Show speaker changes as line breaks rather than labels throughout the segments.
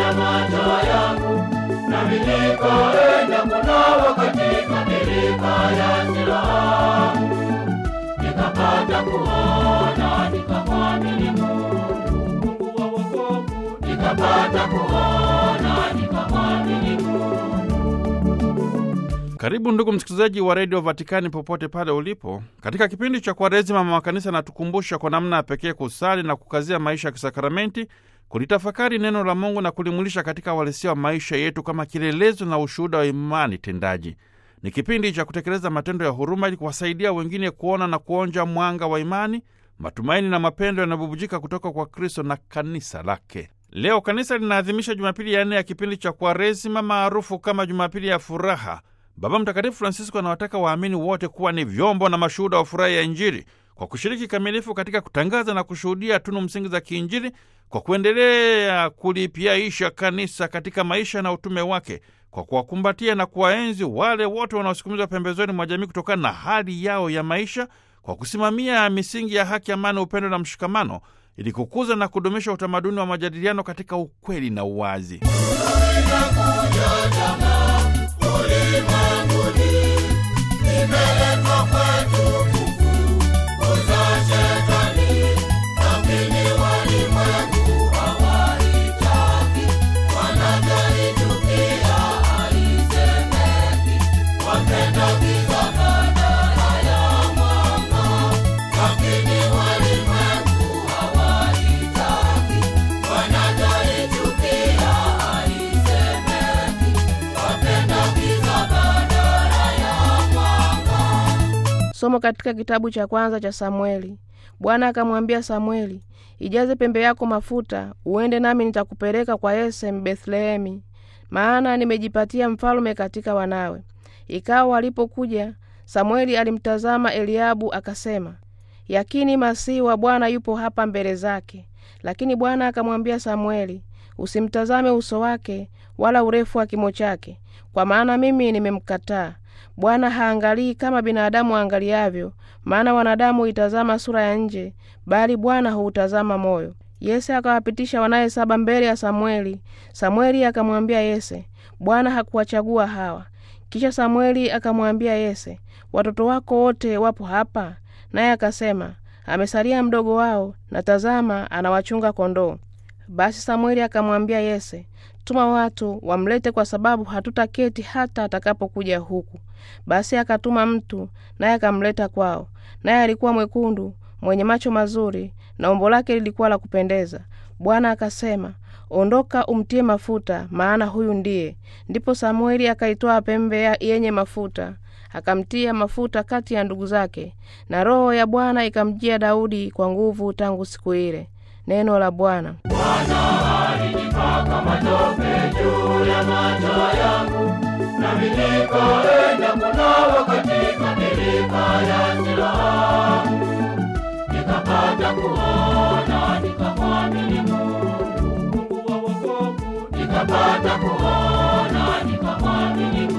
ya macho yangu, nami nikaenda kunawa katika birika ya Siloamu. Nikapata kuona, nikamwamini Mungu wa wokovu. Nikapata kuona, nikamwamini Mungu.
Karibu ndugu msikilizaji wa Radio Vatikani popote pale ulipo. Katika kipindi cha Kwaresima, mama kanisa anatukumbusha kwa namna ya pekee kusali na kukazia maisha ya kisakramenti, kulitafakari neno la Mungu na kulimulisha katika uhalisia wa maisha yetu kama kielelezo na ushuhuda wa imani tendaji. Ni kipindi cha kutekeleza matendo ya huruma ili kuwasaidia wengine kuona na kuonja mwanga wa imani, matumaini na mapendo yanayobubujika kutoka kwa Kristo na kanisa lake. Leo kanisa linaadhimisha Jumapili ya 4 ya kipindi cha Kwaresima maarufu kama Jumapili ya Furaha. Baba Mtakatifu Francisco anawataka waamini wote kuwa ni vyombo na mashuhuda wa furaha ya Injili kwa kushiriki kamilifu katika kutangaza na kushuhudia tunu msingi za kiinjili, kwa kuendelea kulipiaisha kanisa katika maisha na utume wake, kwa kuwakumbatia na kuwaenzi wale wote wanaosukumizwa pembezoni mwa jamii kutokana na hali yao ya maisha, kwa kusimamia misingi ya haki, amani, upendo na mshikamano, ili kukuza na kudumisha utamaduni wa majadiliano katika ukweli na uwazi.
Somo katika kitabu cha kwanza cha Samueli. Bwana akamwambia Samueli, ijaze pembe yako mafuta, uende nami nitakupeleka kwa Yese Bethlehemi, maana nimejipatia mfalme katika wanawe. Ikawa walipokuja, Samueli alimtazama Eliabu akasema, yakini Masihi wa Bwana yupo hapa mbele zake. Lakini Bwana akamwambia Samueli, usimtazame uso wake wala urefu wa kimo chake, kwa maana mimi nimemkataa. Bwana haangalii kama binadamu angaliavyo, maana wanadamu itazama sura ya nje, bali Bwana huutazama moyo. Yese akawapitisha wanae 7 mbele ya Samueli. Samueli akamwambia Yese, Bwana hakuwachagua hawa. Kisha Samueli akamwambia Yese, watoto wako wote wapo hapa? Naye akasema, amesalia mdogo wao, na tazama anawachunga kondoo. Basi Samueli akamwambia Yese, tuma watu wamlete, kwa sababu hatutaketi hata atakapokuja huku. Basi akatuma mtu, naye akamleta kwao. Naye alikuwa mwekundu, mwenye macho mazuri, na umbo lake lilikuwa la kupendeza. Bwana akasema, ondoka umtie mafuta, maana huyu ndiye. Ndipo Samueli akaitoa pembe yenye mafuta, akamtia mafuta kati ya ndugu zake, na Roho ya Bwana ikamjia Daudi kwa nguvu tangu siku ile. Neno la Bwana.
Bwana alinipaka matope juu ya macho yangu, nami nikaenda kunawa katika birika ya Siloamu. Nikapata kuona, nikamwamini Mungu wa wokovu. Nikapata kuona, nikamwamini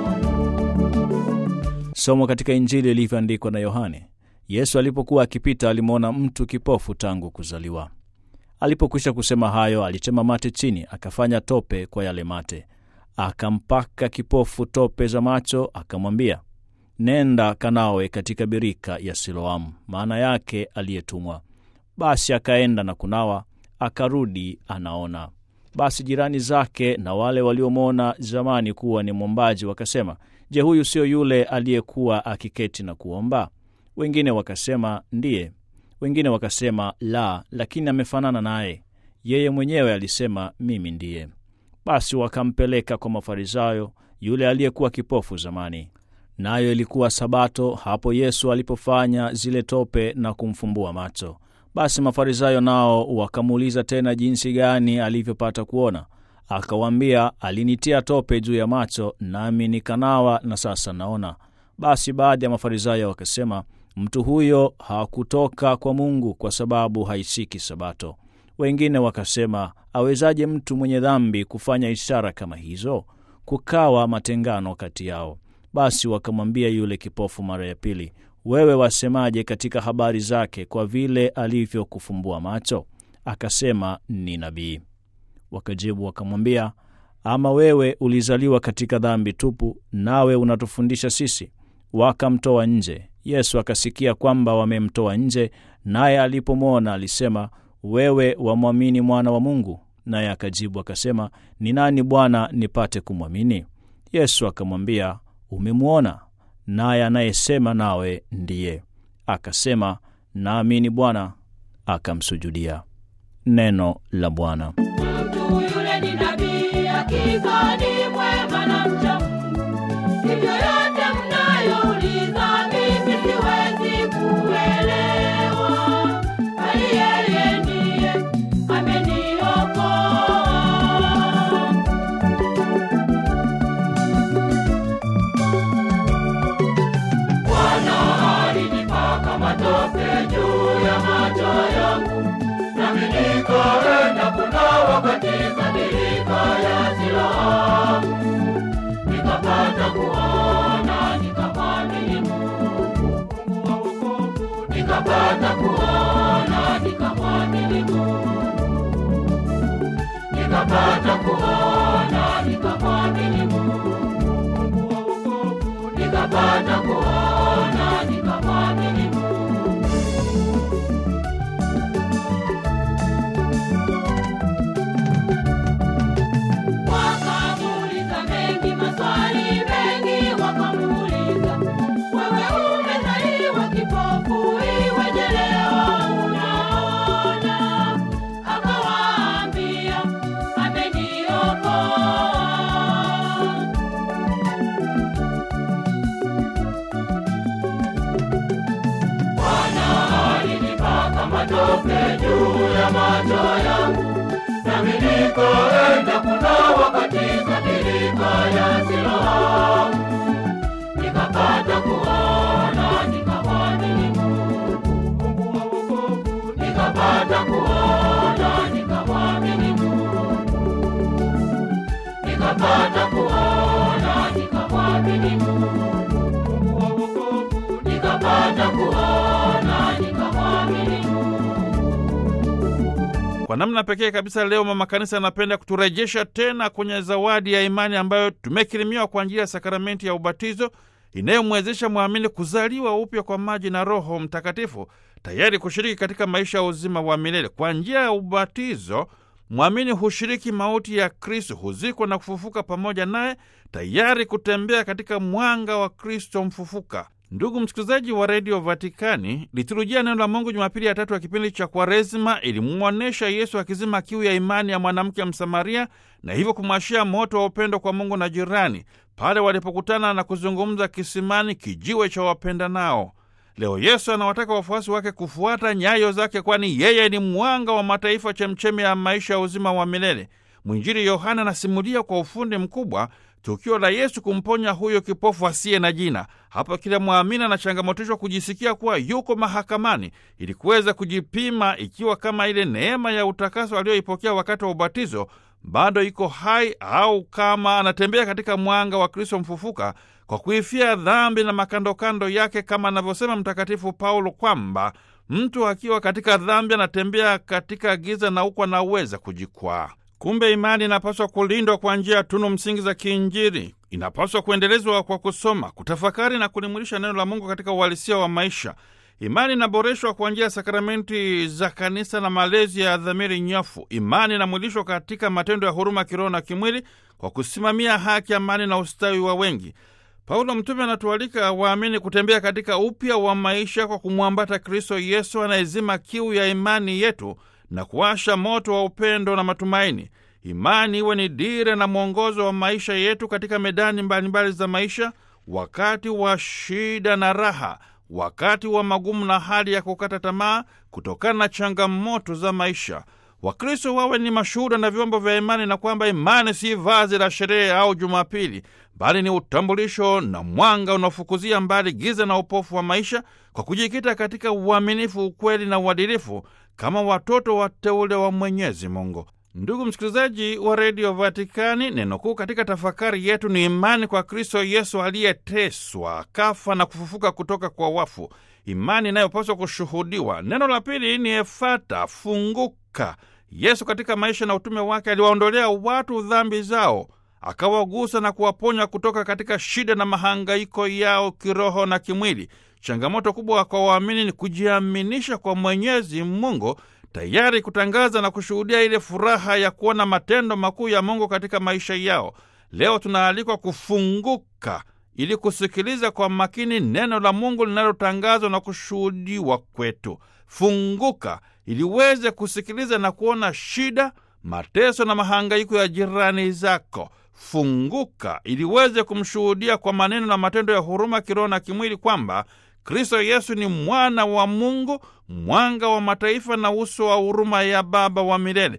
Mungu.
Somo katika Injili ilivyoandikwa na Yohane. Yesu alipokuwa akipita alimwona mtu kipofu tangu kuzaliwa. Alipokwisha kusema hayo, alitema mate chini, akafanya tope kwa yale mate. Akampaka kipofu tope za macho, akamwambia, nenda kanawe katika birika ya Siloamu, maana yake aliyetumwa. Basi akaenda na kunawa, akarudi anaona. Basi jirani zake na wale waliomwona zamani kuwa ni mwombaji wakasema, je, huyu sio yule aliyekuwa akiketi na kuomba? Wengine wakasema, ndiye. Wengine wakasema, la, lakini amefanana naye. Yeye mwenyewe alisema, mimi ndiye. Basi wakampeleka kwa Mafarisayo yule aliyekuwa kipofu zamani. Nayo ilikuwa Sabato hapo Yesu alipofanya zile tope na kumfumbua macho. Basi Mafarisayo nao wakamuuliza tena jinsi gani alivyopata kuona. Akawaambia, alinitia tope juu ya macho, nami nikanawa, na sasa naona. Basi baadhi ya Mafarisayo wakasema, mtu huyo hakutoka kwa Mungu, kwa sababu haishiki Sabato. Wengine wakasema, awezaje mtu mwenye dhambi kufanya ishara kama hizo? Kukawa matengano kati yao. Basi wakamwambia yule kipofu mara ya pili, wewe wasemaje katika habari zake kwa vile alivyokufumbua macho? Akasema, ni nabii. Wakajibu wakamwambia, ama wewe ulizaliwa katika dhambi tupu, nawe unatufundisha sisi? Wakamtoa nje. Yesu akasikia kwamba wamemtoa nje, naye alipomwona alisema, wewe wamwamini Mwana wa Mungu? Naye akajibu akasema, ni nani Bwana, nipate kumwamini? Yesu akamwambia, umemwona, naye anayesema nawe ndiye. Akasema, naamini Bwana, akamsujudia. Neno la Bwana.
Mtu yule ni nabii, hakika ni mwema na mcha Mungu. Hivyo yote mnayouliza mimi siwezi kuelewa, bali yeye ndiye ameniokoa. Bwana alinipaka matope juu ya macho yangu, nami nikaenda kunawa katika birika ya Siloamu. Nikapata kuona, nikamwamini Mungu, Mungu wa wokovu. Nikapata kuona, nikamwamini Mungu. Nikapata kuona, nikamwamini Mungu, Mungu wa wokovu. Nikapata kuona, nikamwamini Mungu. Wakamuuliza mengi, maswali mengi wakamuuliza, wewe umezaliwa kipofu, iweje leo unaona? Akawaambia, ameniokoa. Bwana alinipaka matope juu ya macho yangu, nami nikaenda kunawa katika birika ya Siloamu. Nikapata kuona, nikamwamini Mungu, Mungu wa wokovu. Nikapata kuona, nikamwamini Mungu. Nikapata kuona, nikamwamini Mungu, Mungu wa wokovu. Nikapata kuona, nikamwamini Mungu.
Kwa namna pekee kabisa leo Mama Kanisa anapenda kuturejesha tena kwenye zawadi ya imani ambayo tumekirimiwa kwa njia ya sakramenti ya ubatizo, inayomwezesha mwamini kuzaliwa upya kwa maji na Roho Mtakatifu, tayari kushiriki katika maisha ya uzima wa milele. Kwa njia ya ubatizo mwamini hushiriki mauti ya Kristo, huzikwa na kufufuka pamoja naye, tayari kutembea katika mwanga wa Kristo mfufuka. Ndugu msikilizaji wa redio Vatikani, liturujia neno la Mungu Jumapili ya tatu ya kipindi cha Kwaresima ilimuonesha Yesu akizima kiu ya imani ya mwanamke Msamaria na hivyo kumwashia moto wa upendo kwa Mungu na jirani pale walipokutana na kuzungumza kisimani, kijiwe cha wapenda nao. Leo Yesu anawataka wafuasi wake kufuata nyayo zake, kwani yeye ni mwanga wa mataifa, chemchemi ya maisha ya uzima wa milele. Mwinjili Yohana anasimulia kwa ufundi mkubwa tukio la Yesu kumponya huyo kipofu asiye na jina. Hapo kila mwamini anachangamotishwa kujisikia kuwa yuko mahakamani ili kuweza kujipima ikiwa kama ile neema ya utakaso aliyoipokea wakati wa ubatizo bado iko hai, au kama anatembea katika mwanga wa Kristo mfufuka kwa kuifia dhambi na makandokando yake, kama anavyosema Mtakatifu Paulo kwamba mtu akiwa katika dhambi anatembea katika giza na huko anaweza kujikwaa. Kumbe imani inapaswa kulindwa kwa njia ya tunu msingi za kiinjili. Inapaswa kuendelezwa kwa kusoma, kutafakari na kulimulisha neno la Mungu katika uhalisia wa maisha. Imani inaboreshwa kwa njia ya sakramenti za kanisa na malezi ya dhamiri nyofu. Imani inamwilishwa katika matendo ya huruma kiroho na kimwili kwa kusimamia haki, amani na ustawi wa wengi. Paulo mtume anatualika waamini kutembea katika upya wa maisha kwa kumwambata Kristo Yesu anayezima kiu ya imani yetu na kuwasha moto wa upendo na matumaini. Imani iwe ni dira na mwongozo wa maisha yetu katika medani mbalimbali za maisha, wakati wa shida na raha, wakati wa magumu na hali ya kukata tamaa kutokana na changamoto za maisha. Wakristo wawe ni mashuhuda na vyombo vya imani, na kwamba imani si vazi la sherehe au Jumapili, bali ni utambulisho na mwanga unaofukuzia mbali giza na upofu wa maisha, kwa kujikita katika uaminifu, ukweli na uadilifu kama watoto wateule wa Mwenyezi Mungu. Ndugu msikilizaji wa redio Vatikani, neno kuu katika tafakari yetu ni imani kwa Kristo Yesu aliyeteswa, kafa na kufufuka kutoka kwa wafu, imani inayopaswa kushuhudiwa. Neno la pili ni efata, funguka, Yesu katika maisha na utume wake aliwaondolea watu dhambi zao, akawagusa na kuwaponya kutoka katika shida na mahangaiko yao kiroho na kimwili. Changamoto kubwa kwa waamini ni kujiaminisha kwa Mwenyezi Mungu, tayari kutangaza na kushuhudia ile furaha ya kuona matendo makuu ya Mungu katika maisha yao. Leo tunaalikwa kufunguka ili kusikiliza kwa makini neno la Mungu linalotangazwa na kushuhudiwa kwetu. Funguka ili uweze kusikiliza na kuona shida, mateso na mahangaiko ya jirani zako. Funguka ili uweze kumshuhudia kwa maneno na matendo ya huruma kiroho na kimwili kwamba Kristo Yesu ni mwana wa Mungu, mwanga wa mataifa na uso wa huruma ya Baba wa milele.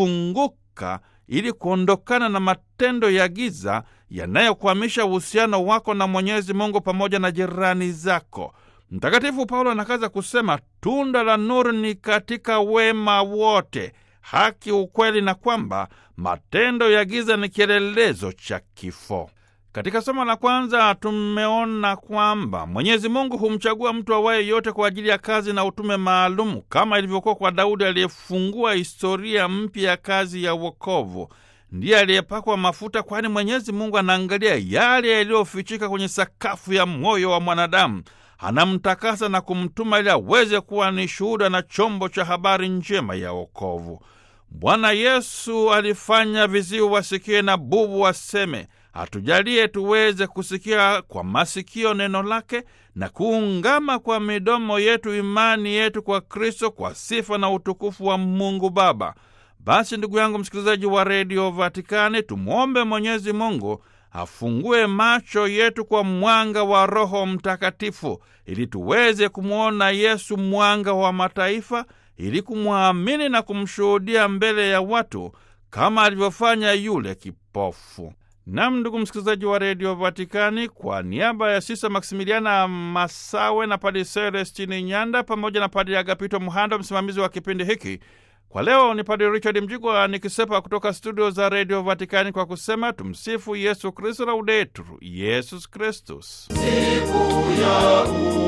Funguka ili kuondokana na matendo ya giza yanayokwamisha uhusiano wako na Mwenyezi Mungu pamoja na jirani zako. Mtakatifu Paulo anakaza kusema, tunda la nuru ni katika wema wote, haki, ukweli, na kwamba matendo ya giza ni kielelezo cha kifo. Katika somo la kwanza tumeona kwamba Mwenyezi Mungu humchagua mtu awaye yote kwa ajili ya kazi na utume maalumu, kama ilivyokuwa kwa Daudi aliyefungua historia mpya ya kazi ya wokovu. Ndiye aliyepakwa mafuta, kwani Mwenyezi Mungu anaangalia yale yaliyofichika kwenye sakafu ya moyo wa mwanadamu. Anamtakasa na kumtuma ili aweze kuwa ni shuhuda na chombo cha habari njema ya wokovu. Bwana Yesu alifanya viziwi wasikie na bubu waseme. Atujalie tuweze kusikia kwa masikio neno lake na kuungama kwa midomo yetu imani yetu kwa Kristo, kwa sifa na utukufu wa Mungu Baba. Basi ndugu yangu msikilizaji wa Radio Vatikani, tumwombe Mwenyezi Mungu afungue macho yetu kwa mwanga wa Roho Mtakatifu ili tuweze kumwona Yesu, mwanga wa mataifa, ili kumwamini na kumshuhudia mbele ya watu kama alivyofanya yule kipofu. Nam, ndugu msikilizaji wa Radio Vatikani, kwa niaba ya Sisa Maksimiliana Masawe na Padre Celestini Nyanda pamoja na Padre Agapito Muhando, msimamizi wa kipindi hiki, kwa leo ni Padre Richard Mjigwa nikisepa kutoka studio za Radio Vatikani kwa kusema tumsifu Yesu Kristo, laudetur Yesus Kristus.
Siku ya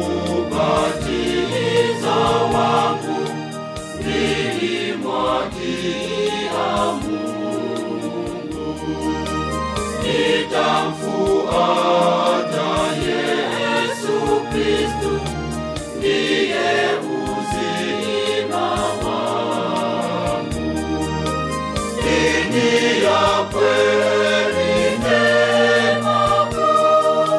ubatizo wangu nilimwagia Mungu, nitamfuata Yesu Kristo, ndiye uzima wangu. Dini ya kweli njema kuu,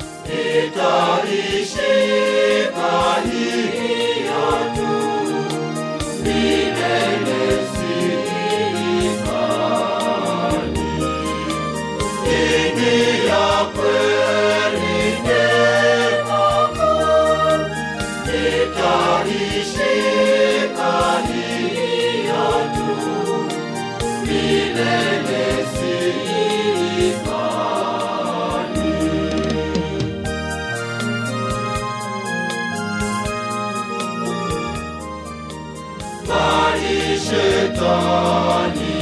nitaishika hiyo tu, milele siikani. Dini ya kweli njema kuu, nitaishika hiyo tu, milele siikani. Bali shetani